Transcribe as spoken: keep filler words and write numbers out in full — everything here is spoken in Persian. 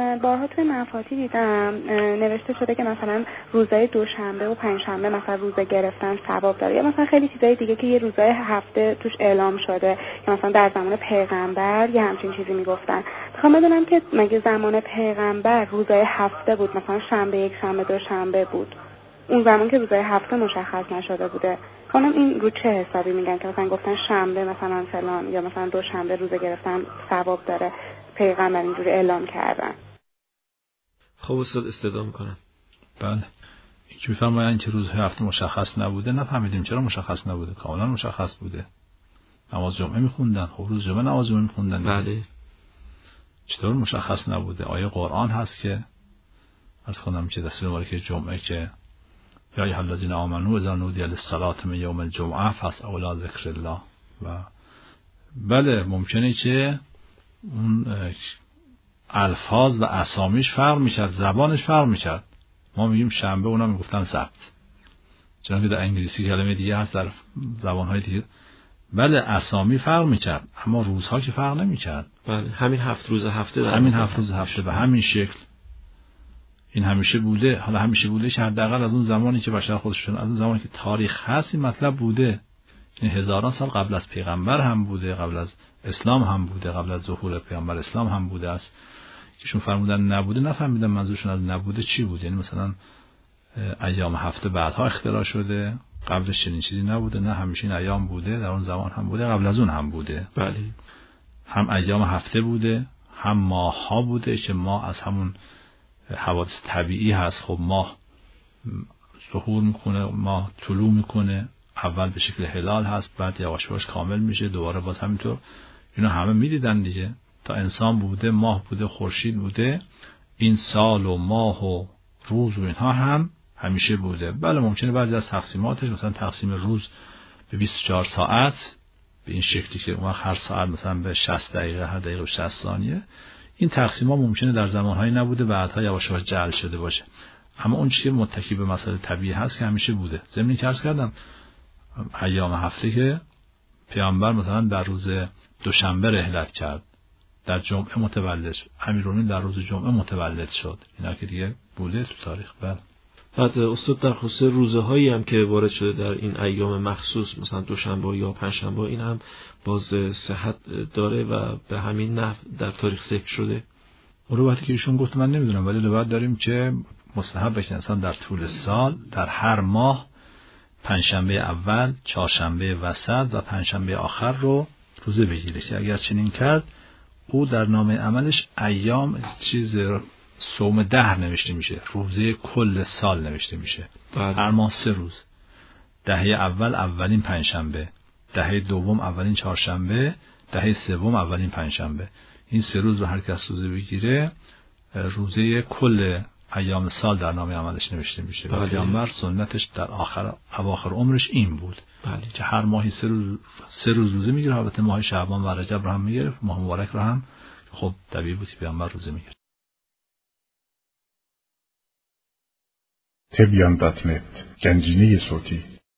بارها توی مفاتی دیدم نوشته شده که مثلا روزهای دوشنبه و پنجشنبه مثلا روزه گرفتن ثواب داره، یا مثلا خیلی چیزای دیگه که یه روزهای هفته توش اعلام شده که مثلا در زمان پیغمبر یه همچین چیزی میگفتن. میخوام بدونم که مگه زمان پیغمبر روزهای هفته بود، مثلا شنبه یک شنبه دوشنبه بود، اون زمان که روزهای هفته مشخص نشده بوده، کنم این رو چه حسابی میگن که مثلا گفتن شنبه مثلا فلان یا مثلا دوشنبه روزه گرفتن ثواب داره، پیغمبر اینجوری اعلام کردن. خب استاد استدعا میکنم. بله اینکه میفرمایند که روزهای هفته مشخص نبوده، نفهمیدیم چرا مشخص نبوده، کاملا مشخص بوده. نماز جمعه میخوندن، خب روز جمعه نماز جمعه میخوندن. بله چطور مشخص نبوده؟ آیه قرآن هست که از خودم که دستور مبارک جمعه که یا ایها الذین آمنوا اذا نودی للصلاة من یوم الجمعه فاسعوا الی ذکر الله. و بله ممکنه که اون الفاظ و اسامیش فرق میکرد، زبانش فرق میکرد. ما میگیم شنبه، اونا میگفتن سبت، چون که در انگلیسی کلمه دیگه هست، در زبانهای دیگه. بله اسامی فرق میکرد اما روزها که فرق نمیکرد. بله همین هفت روز هفته، همین هفت روز هفته به همین شکل این همیشه بوده. حالا همیشه بوده که حداقل از اون زمانی که بشر خودشون، از اون زمانی که تاریخ هست این مطلب بوده. این هزاران سال قبل از پیغمبر هم بوده، قبل از اسلام هم بوده، قبل از ظهور پیغمبر اسلام هم بوده است. کهشون فرمودن نبوده، نفهمیدن منظورشون از نبوده چی بود. یعنی مثلا ایام هفته بعدها اختراع شده، قبلش چنین چیزی نبوده. نه همیشه این ایام بوده، در اون زمان هم بوده، قبل از اون هم بوده. بله هم ایام هفته بوده، هم ماه ها بوده که ماه از همون حوادث طبیعی هست. خب ماه ظهور میکنه، ماه طلوع میکنه، اول به شکل هلال هست، بعد یواش یواش کامل میشه، دوباره باز همینطور. اینا همه میدیدن دیگه. تا انسان بوده، ماه بوده، خورشید بوده، این سال و ماه و روز و اینها هم همیشه بوده. بله ممکنه بعضی از تقسیماتش، مثلا تقسیم روز به بیست و چهار ساعت به این شکلی که اون هر ساعت مثلا به شصت دقیقه، هر دقیقه به شصت ثانیه، این تقسیم ها ممکنه در زمانهایی نبوده، بعدها یواش یواش جعل شده باشه. اما اون چیزی متکی به مسائل طبیعی هست که همیشه بوده. ضمن که عرض کردم ایام هفته که پیامبر مثلا در روز دوشنبه رحلت کرد، در جمعه متولد شد، امیرالمومنین در روز جمعه متولد شد، اینا که دیگه بوده تو تاریخ. بله. بعد استاد در خصوص روزهایی هم که وارد شده در این ایام مخصوص، مثلا دوشنبه یا پنجشنبه، این هم باز صحت داره و به همین نحو در تاریخ ذکر شده. روایتی که ایشون گفت من نمیدونم، ولی روایت داریم که مستحب بشه انسان در طول سال در هر ماه پنجشنبه اول، چهارشنبه وسط و پنجشنبه آخر رو روزه بگیره، که اگر چنین کرد او در نامه عملش ایام چیز صوم دهر نوشته میشه، روزه کل سال نوشته میشه. بله. هر ماه سه روز، دهه اول اولین پنجشنبه، دهه دوم اولین چهارشنبه، دهه سوم اولین پنجشنبه. این سه روز رو هر کس روزه بگیره روزه کل ایام سال در نامه عملش نوشته میشه. بله. پیامبر سنتش در آخر اواخر عمرش این بود. بله. که هر ماهی سه روز سه روز روزه میگیره. البته ماه شعبان و رجب رو هم میگیره، ماه مبارک رو هم خب طبیعی بود که پیامبر روزه میگیره. تبیان دات نت گنجینه صوتی